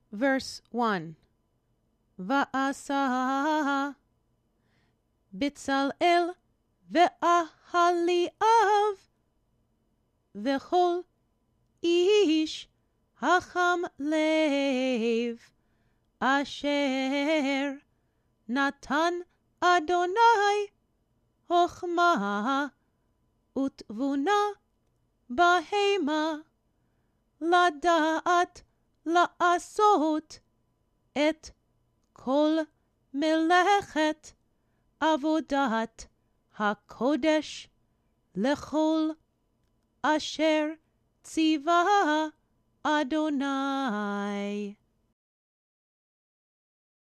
Verse 1. Va'asa Bitzalel ve'ahaliav v'chol ish hacham lev asher natan Adonai chokhmah utvuna bahema לדעת לעשות את כל מלאכת עבודת הקודש לכל אשר ציווה אדוני.